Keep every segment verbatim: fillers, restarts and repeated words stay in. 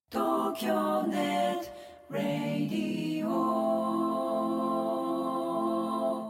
東京ネットラディオ。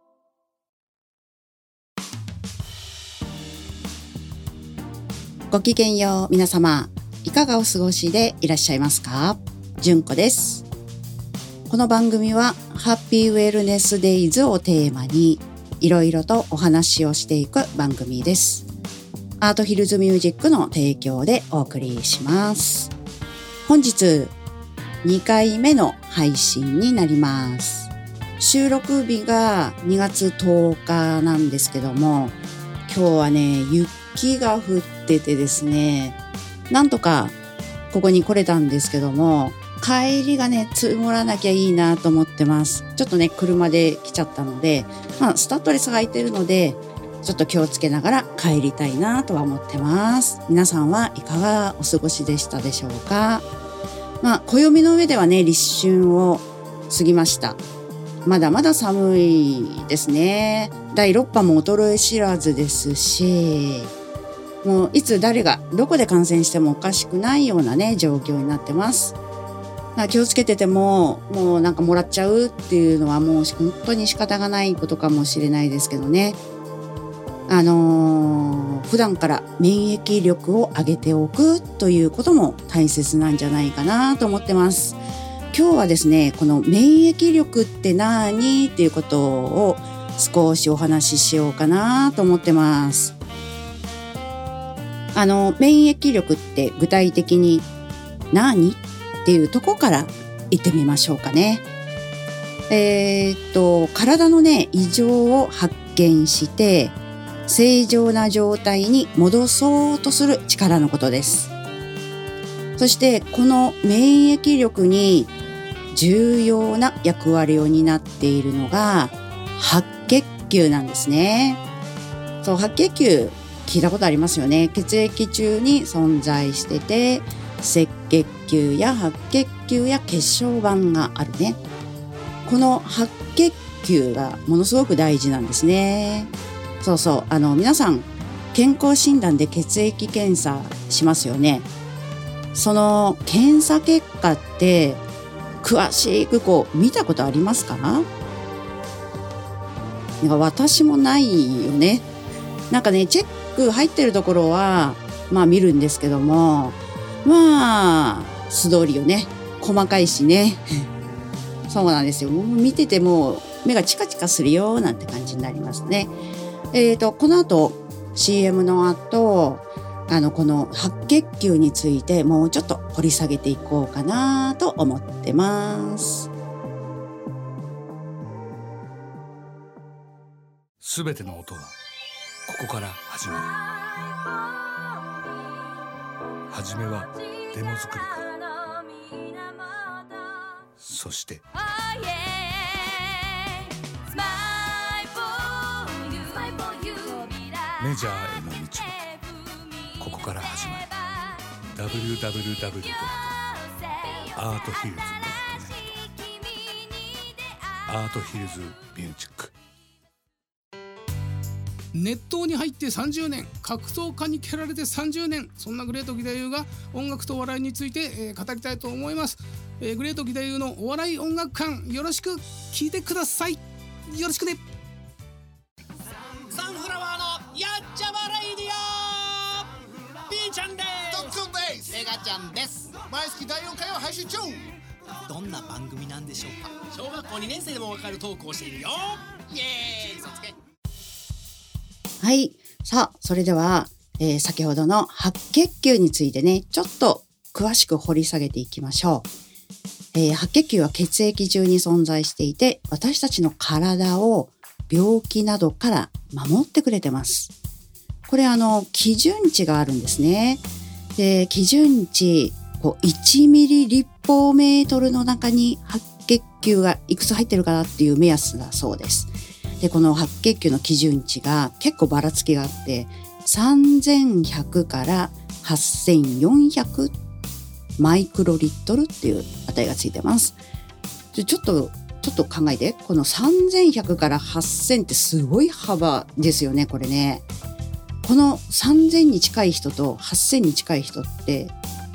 ごきげんよう皆様、いかがお過ごしでいらっしゃいますか？じゅんこです。この番組はハッピーウェルネスデイズをテーマにいろいろとお話をしていく番組です。アートヒルズミュージックの提供でお送りします。本日にかいめの配信になります。収録日がにがつとおかなんですけども、今日はね、雪が降っててですね、なんとかここに来れたんですけども、帰りがね、積もらなきゃいいなと思ってます。ちょっとね、車で来ちゃったので、まあ、スタッドレス履いてるので、ちょっと気をつけながら帰りたいなとは思ってます。皆さんはいかがお過ごしでしたでしょうか？まあ、暦の上ではね、立春を過ぎました。まだまだ寒いですね。だいろっぱも衰え知らずですし、もういつ誰がどこで感染してもおかしくないようなね、状況になってます。まあ、気をつけてても、もうなんかもらっちゃうっていうのはもう本当に仕方がないことかもしれないですけどね。あのー、普段から免疫力を上げておくということも大切なんじゃないかなと思ってます。今日はですね、この免疫力って何っていうことを少しお話ししようかなと思ってます。あの、免疫力って具体的に何っていうとこから言ってみましょうかね。えー、っと、体のね、異常を発見して正常な状態に戻そうとする力のことです。そしてこの免疫力に重要な役割を担っているのが白血球なんですね。そう、白血球聞いたことありますよね。血液中に存在してて、赤血球や白血球や血小板があるね。この白血球がものすごく大事なんですね。そうそう、あの皆さん健康診断で血液検査しますよね。その検査結果って詳しくこう見たことありますか？なんか私もないよね。なんかね、チェック入ってるところはまあ見るんですけども、まあ素通りよね。細かいしね。そうなんですよ。もう見てても目がチカチカするよなんて感じになりますね。えーと、この後 シーエム の後、あのこの白血球についてもうちょっと掘り下げていこうかなと思ってます。 すべての音はここから始まる。はじめはデモ作りから、そしてメジャーへの道はここから始まる。 ダブリューダブリューダブリュードットアートヒルズドットネット アートヒルズミュージック。 熱湯に入ってさんじゅうねん、格闘家に蹴られてさんじゅうねん、そんなグレート義太夫が音楽とお笑いについて、えー、語りたいと思います。えー、グレート義太夫のお笑い音楽館、よろしく聞いてください。よろしくね。 サンフラワーのやっちゃまレイディオ、ピーちゃんです。 ドックンです。 メガちゃんです。 毎月だいよんかいを配信中。 どんな番組なんでしょうか？小学校にねん生でもわかるトークをしているよ。イエーイ、嘘つけ。 はい。さあ、それでは、えー、先ほどの白血球についてね、ちょっと詳しく掘り下げていきましょう。えー、白血球は血液中に存在していて、私たちの体を病気などから守ってくれてます。これあの、基準値があるんですね。で、基準値、こういちミリ立方メートルの中に白血球がいくつ入ってるかなっていう目安だそうです。で、この白血球の基準値が結構ばらつきがあって、さんぜんひゃくからはっせんよんひゃくマイクロリットルっていう値がついてます。ちょっと、ちょっと考えて、このさんぜんひゃくからはっせんってすごい幅ですよね、これね。このさんぜんに近い人とはっせんに近い人って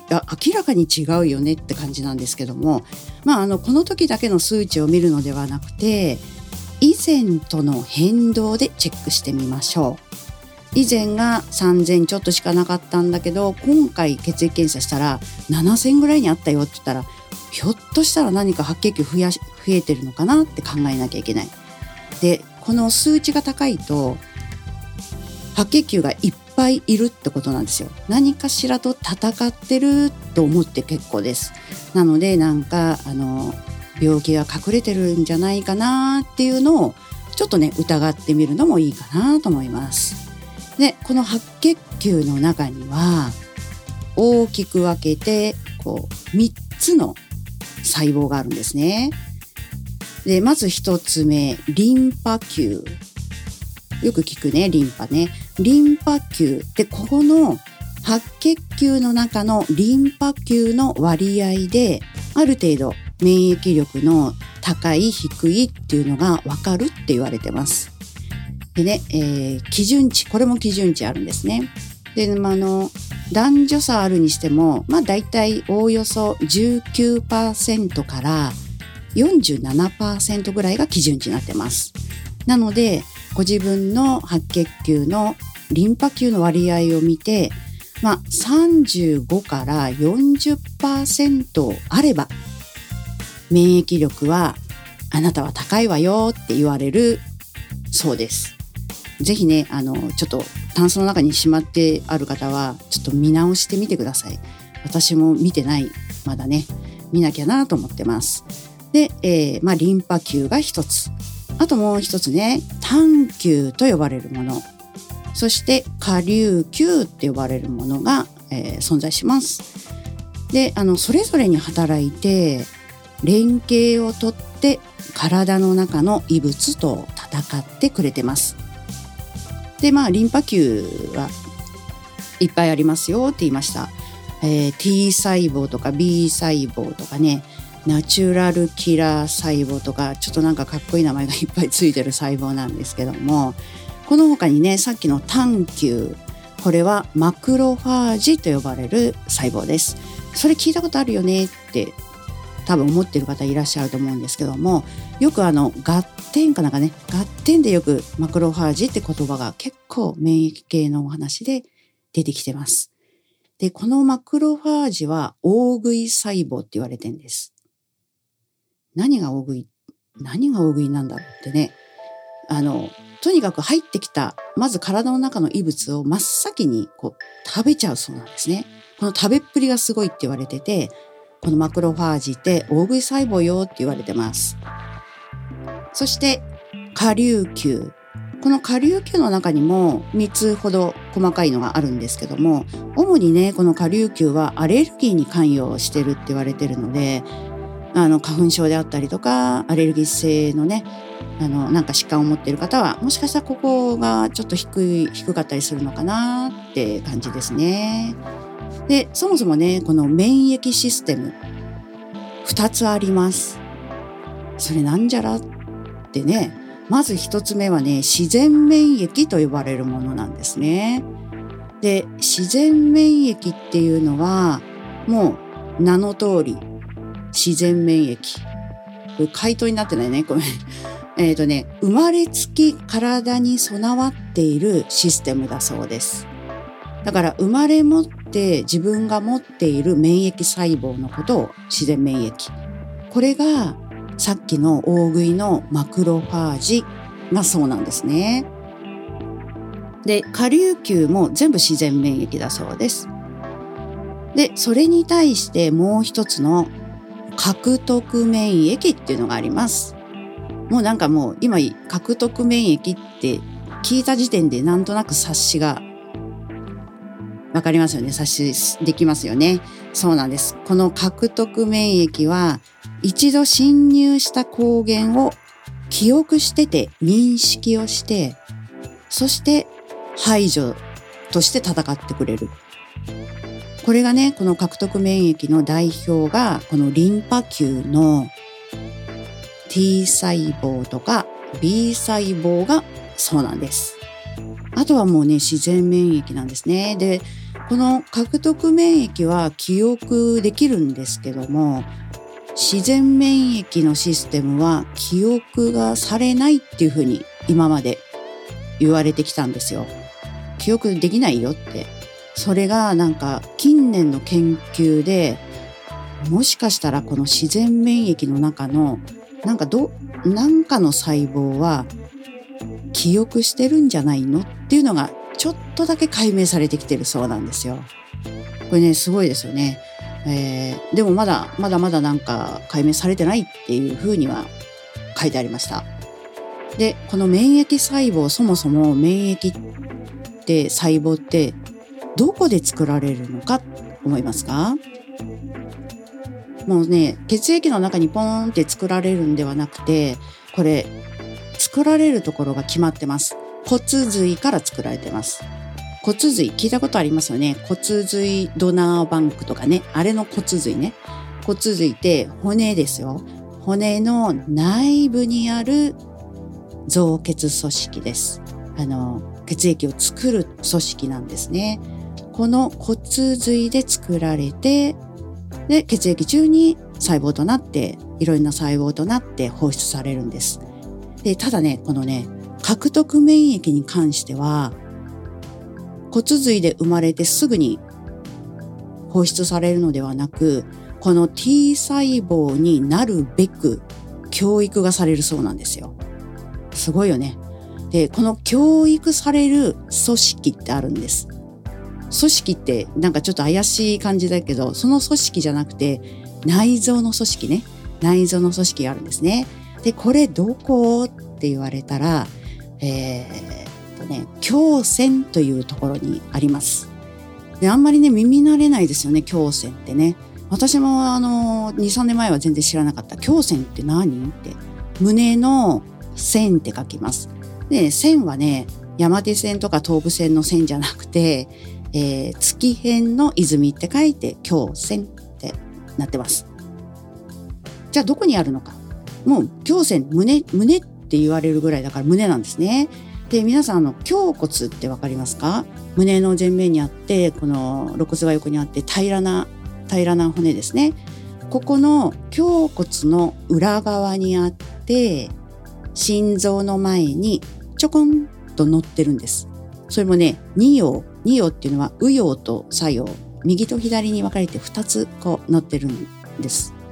や明らかに違うよねって感じなんですけども、まあ、あのこの時だけの数値を見るのではなくて以前との変動でチェックしてみましょう。以前がさんぜんちょっとしかなかったんだけど今回血液検査したらななせんぐらいにあったよって言ったらひょっとしたら何か白血球増やし増えてるのかなって考えなきゃいけない。でこの数値が高いと白血球がいっぱいいるってことなんですよ。何かしらと戦ってると思って結構です。なのでなんかあの病気が隠れてるんじゃないかなっていうのをちょっとね疑ってみるのもいいかなと思います。でこの白血球の中には大きく分けてこうみっつの細胞があるんですね。でまずひとつめリンパ球。よく聞くねリンパね。リンパ球でここの白血球の中のリンパ球の割合である程度免疫力の高い低いっていうのが分かるって言われてます。でね、えー、基準値これも基準値あるんですね。で、まあ、あの男女差あるにしてもまあだいたいおおよそ じゅうきゅうパーセント からよんじゅうななパーセント ぐらいが基準値になってます。なのでご自分の白血球のリンパ球の割合を見て、まあ、さんじゅうごからよんじゅっパーセント あれば免疫力はあなたは高いわよって言われるそうです。ぜひねあのちょっとタンスの中にしまってある方はちょっと見直してみてください。私も見てないまだね見なきゃなと思ってます。で、えーまあ、リンパ球が一つ、あともう一つね単球と呼ばれるもの、そして顆粒球って呼ばれるものが、えー、存在します。であのそれぞれに働いて連携をとって体の中の異物と戦ってくれてます。でまあリンパ球はいっぱいありますよって言いました、えー、T 細胞とか B 細胞とかねナチュラルキラー細胞とかちょっとなんかかっこいい名前がいっぱいついてる細胞なんですけども、この他にねさっきの単球これはマクロファージと呼ばれる細胞です。それ聞いたことあるよねって多分思ってる方いらっしゃると思うんですけども、よくあのガッテンかなんかねガッテンでよくマクロファージって言葉が結構免疫系のお話で出てきてます。でこのマクロファージは大食い細胞って言われてるんです。何が大食い何が大食いなんだろうってね、あのとにかく入ってきたまず体の中の異物を真っ先にこう食べちゃうそうなんですね。この食べっぷりがすごいって言われてて、このマクロファージって大食い細胞よって言われてます。そして顆粒球、この顆粒球の中にもみっつほど細かいのがあるんですけども、主にねこの顆粒球はアレルギーに関与してるって言われてるので、あの花粉症であったりとかアレルギー性のねあのなんか疾患を持っている方はもしかしたらここがちょっと低い低かったりするのかなって感じですね。でそもそもねこの免疫システムふたつあります。それなんじゃらってね、まずひとつめはね自然免疫と呼ばれるものなんですね。で自然免疫っていうのはもう名の通り自然免疫、これ回答になってないねごめんえっとね生まれつき体に備わっているシステムだそうです。だから生まれ持って自分が持っている免疫細胞のことを自然免疫、これがさっきの大食いのマクロファージがそうなんですね。で顆粒球も全部自然免疫だそうです。でそれに対してもう一つの獲得免疫っていうのがあります。もうなんかもう今獲得免疫って聞いた時点でなんとなく察しがわかりますよね。察しできますよね。そうなんです。この獲得免疫は一度侵入した抗原を記憶してて認識をして、そして排除として戦ってくれる。これがねこの獲得免疫の代表がこのリンパ球の T 細胞とか B 細胞がそうなんです。あとはもうね自然免疫なんですね。でこの獲得免疫は記憶できるんですけども、自然免疫のシステムは記憶がされないっていうふうに今まで言われてきたんですよ。記憶できないよって。それがなんか近年の研究で、もしかしたらこの自然免疫の中のなんかど、なんかの細胞は記憶してるんじゃないのっていうのがちょっとだけ解明されてきてるそうなんですよ。これね、すごいですよね。えー、でもまだまだまだなんか解明されてないっていうふうには書いてありました。で、この免疫細胞、そもそも免疫って細胞ってどこで作られるのか思いますか？もうね、血液の中にポーンって作られるんではなくて、これ作られるところが決まってます。骨髄から作られてます。骨髄、聞いたことありますよね。骨髄ドナーバンクとかね。あれの骨髄ね。骨髄って骨ですよ。骨の内部にある造血組織です。あの、血液を作る組織なんですね。この骨髄で作られて、で、血液中に細胞となって、いろんな細胞となって放出されるんです。で、ただね、このね、獲得免疫に関しては、骨髄で生まれてすぐに放出されるのではなく、この T 細胞になるべく教育がされるそうなんですよ。すごいよね。で、この教育される組織ってあるんです。組織ってなんかちょっと怪しい感じだけど、その組織じゃなくて内臓の組織ね。内臓の組織があるんですね。で、これどこって言われたら、えー、っとね、胸腺というところにあります。で、あんまりね、耳慣れないですよね、胸腺ってね。私もあの、に、さんねんまえは全然知らなかった。胸腺って何って。胸の腺って書きます。で、腺はね、山手線とか東武線の線じゃなくて、えー、月辺の泉って書いて胸腺ってなってます。じゃあどこにあるのか。もう胸腺、胸、胸って言われるぐらいだから胸なんですね。で、皆さんあの胸骨ってわかりますか？胸の前面にあって、この肋骨が横にあって平らな、平らな骨ですね。ここの胸骨の裏側にあって、心臓の前にちょこんと乗ってるんです。それもね、二葉。二葉っていうのは右葉と左葉、右と左に分かれて二つこう乗ってるんですって。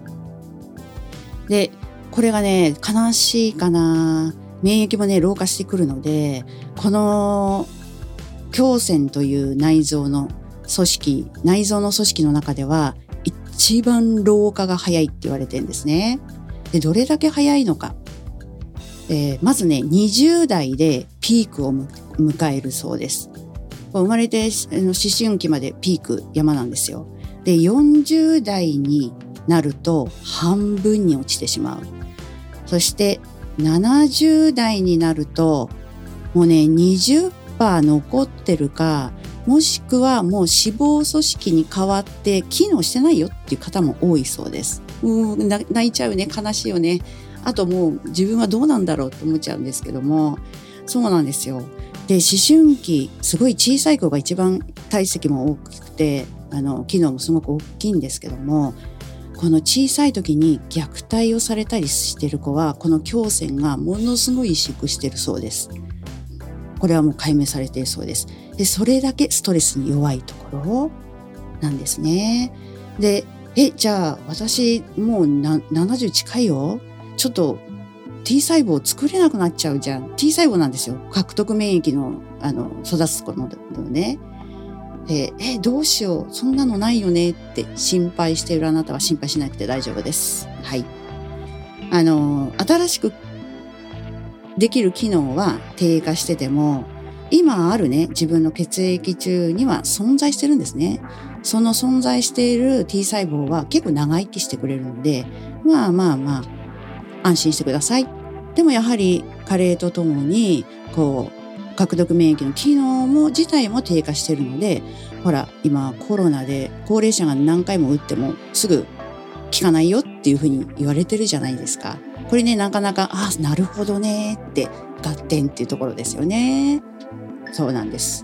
で、これがね、悲しいかな。免疫もね、老化してくるので、この胸腺という内臓の組織、内臓の組織の中では一番老化が早いって言われてるんですね。で、どれだけ早いのか。えー、まずね、にじゅう代でピークを迎えるそうです。生まれて思春期までピーク山なんですよ。で、よんじゅう代になると半分に落ちてしまう。そしてななじゅう代になるともうね にじゅっパーセント 残ってるか、もしくはもう脂肪組織に変わって機能してないよっていう方も多いそうです。うーん、泣いちゃうね。悲しいよね。あともう自分はどうなんだろうと思っちゃうんですけども、そうなんですよ。で、思春期、すごい小さい子が一番体積も大きくて、あの、機能もすごく大きいんですけども、この小さい時に虐待をされたりしている子は、この胸腺がものすごい萎縮しているそうです。これはもう解明されているそうです。で、それだけストレスに弱いところなんですね。で、え、じゃあ私もうなななじゅう近いよ。ちょっと T 細胞作れなくなっちゃうじゃん。T 細胞なんですよ。獲得免疫の、あの、育つ子のね。え、え、どうしよう。そんなのないよねって心配しているあなたは心配しなくて大丈夫です。はい。あの、新しくできる機能は低下してても、今あるね、自分の血液中には存在してるんですね。その存在している T 細胞は結構長生きしてくれるので、まあまあまあ、安心してください。でもやはり加齢とともにこう獲得免疫の機能も自体も低下しているので、ほら今コロナで高齢者が何回も打ってもすぐ効かないよっていうふうに言われてるじゃないですか。これね、なかなかあなるほどねって合点っていうところですよね。そうなんです。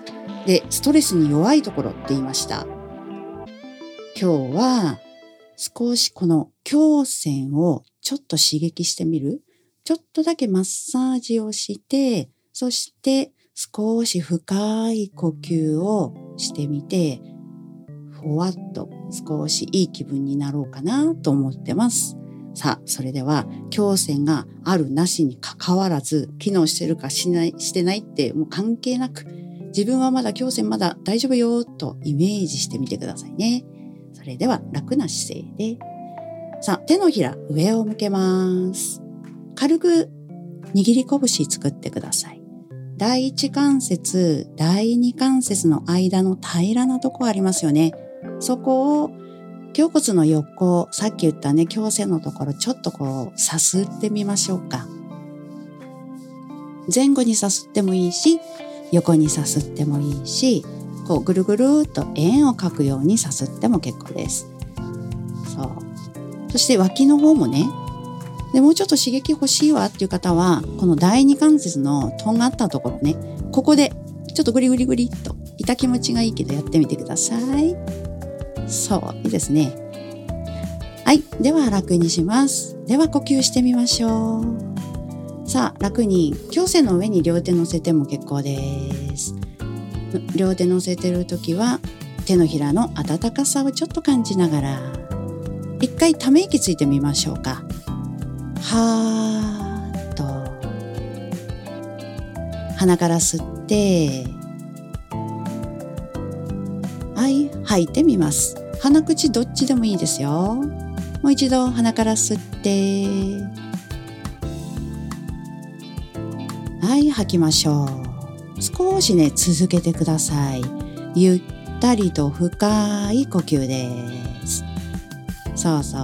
で、ストレスに弱いところって言いました。今日は少しこの胸腺をちょっと刺激してみる。ちょっとだけマッサージをして、そして少し深い呼吸をしてみて、ふわっと少しいい気分になろうかなと思ってます。さあ、それでは胸腺があるなしに関わらず、機能してるかしない、してないってもう関係なく、自分はまだ胸腺まだ大丈夫よとイメージしてみてくださいね。それでは楽な姿勢で、さあ手のひら上を向けます。軽く握り拳作ってください。第一関節、第二関節の間の平らなとこありますよね。そこを胸骨の横、さっき言ったね、胸腺のところちょっとこうさすってみましょうか。前後にさすってもいいし、横にさすってもいいし、こうぐるぐるっと円を描くようにさすっても結構です。そう。そして脇の方もね、でもうちょっと刺激欲しいわっていう方は、この第二関節のとんがったところね、ここでちょっとグリグリグリっと痛気持ちがいいけどやってみてください。そう、いいですね。はい、では楽にします。では呼吸してみましょう。さあ、楽に胸腺の上に両手乗せても結構です。両手乗せてるときは手のひらの温かさをちょっと感じながら、一回ため息ついてみましょうか。はーっと鼻から吸って、はい、吐いてみます。鼻口どっちでもいいですよ。もう一度鼻から吸って、はい、吐きましょう。少しね、続けてください。ゆったりと深い呼吸です。そうそう。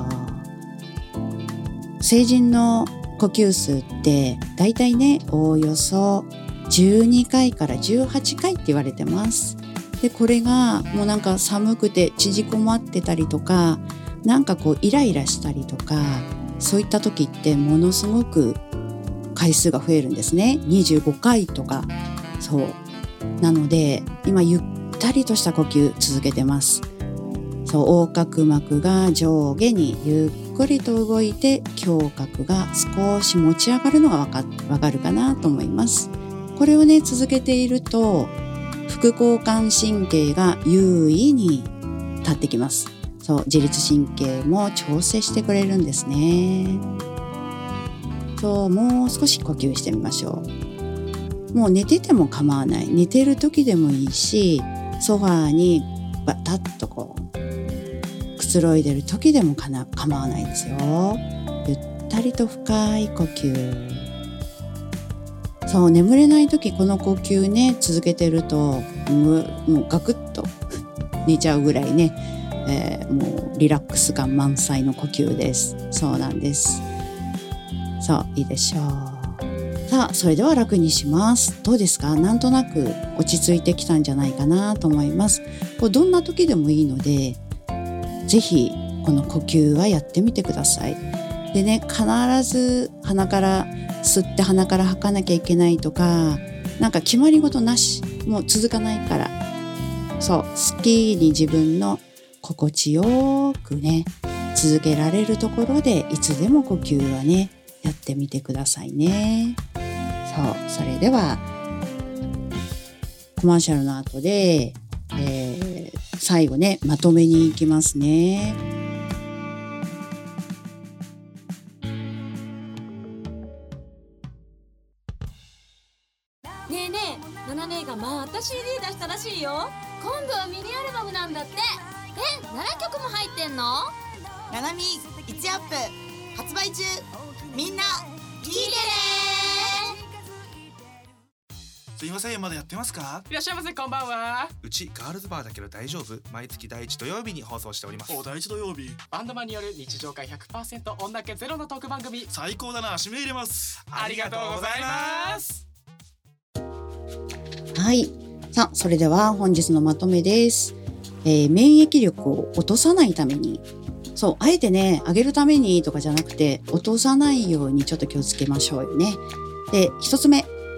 成人の呼吸数ってだいたいね、おおよそじゅうにかいからじゅうはちかいって言われてます。で、これがもうなんか寒くて縮こまってたりとか、なんかこうイライラしたりとか、そういった時ってものすごく回数が増えるんですね。にじゅうごかいとか。そう。なので、今ゆったりとした呼吸続けてます。そう、横隔膜が上下にゆっくりと動いて、胸郭が少し持ち上がるのがわか、わかるかなと思います。これをね、続けていると、副交感神経が優位に立ってきます。そう、自律神経も調整してくれるんですね。そう、もう少し呼吸してみましょう。もう寝てても構わない。寝てる時でもいいし、ソファーにバタッとこう、くつろいでる時でもかな構わないですよ。ゆったりと深い呼吸。そう、眠れない時この呼吸ね、続けてると、もう、もうガクッと寝ちゃうぐらいね、えー、もうリラックス感満載の呼吸です。そうなんです。そう、いいでしょう。さあ、それでは楽にします。どうですか？なんとなく落ち着いてきたんじゃないかなと思います。こうどんな時でもいいので、ぜひこの呼吸はやってみてください。でね、必ず鼻から吸って鼻から吐かなきゃいけないとか、なんか決まり事なし、もう続かないから、そう、好きに自分の心地よくね、続けられるところでいつでも呼吸はね、やってみてくださいね。そう、それではコマーシャルの後で、えー、最後ね、まとめに行きますね。 ねえねえ、ナナ姉がまた シーディー 出したらしいよ。今度はミニアルバムなんだって。え、ななきょくも入ってんの？ ナナミいちアップ発売中。みんな聞いてね。 すいません、まだやってますか？ いらっしゃいませ、こんばんは。 うちガールズバーだけど大丈夫？毎月第一土曜日に放送しております。 お、第一土曜日。 バンドマンによる日常会 ひゃくパーセント 女気ゼロのトーク番組。 最高だな、締め入れます。 ありがとうございます。 はい。さあ、それでは本日のまとめです。えー、免疫力を落とさないために、そう、あえてね、上げるためにとかじゃなくて、落とさないようにちょっと気をつけましょうよね。で、一つ目、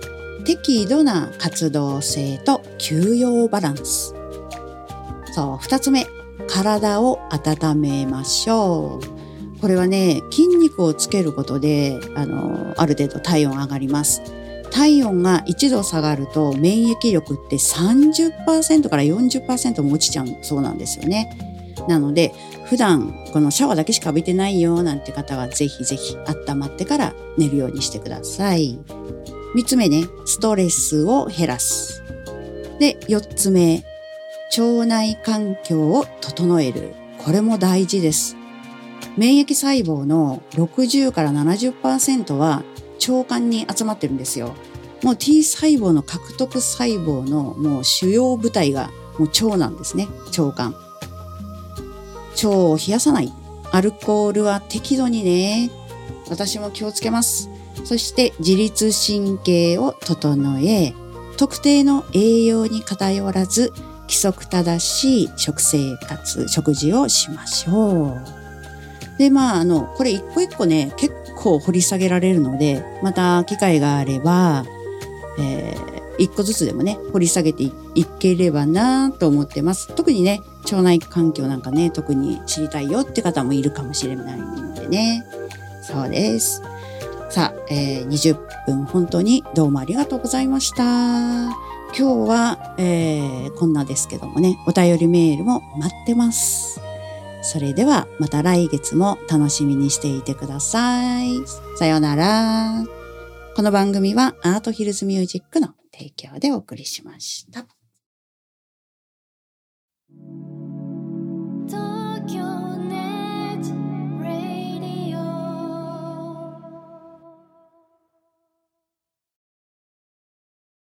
適度な活動性と休養バランス。そう、二つ目、体を温めましょう。これはね、筋肉をつけることで、あの、ある程度体温上がります。体温がいちど下がると免疫力って さんじゅっパーセント から よんじゅっパーセント も落ちちゃうそうなんですよね。なので、普段このシャワーだけしか浴びてないよなんて方はぜひぜひ温まってから寝るようにしてください。三つ目ね、ストレスを減らす。で、四つ目、腸内環境を整える。これも大事です。免疫細胞のろくじゅうからななじゅっパーセントは腸管に集まってるんですよ。もう T 細胞の獲得細胞のもう主要部隊がもう腸なんですね。腸管。腸を冷やさない。アルコールは適度にね。私も気をつけます。そして自律神経を整え、特定の栄養に偏らず規則正しい食生活、食事をしましょう。で、まあ、あの、これ一個一個ね、結構掘り下げられるので、また機会があれば、えー、一個ずつでもね、掘り下げて い, いければなと思ってます。特にね、腸内環境なんかね、特に知りたいよって方もいるかもしれないのでね。そうです。さあ、えー、にじゅっぷん本当にどうもありがとうございました。今日は、えー、こんなですけどもね、お便りメールも待ってます。それではまた来月も楽しみにしていてください。さようなら。この番組はアートヒルズミュージックの提供でお送りしました。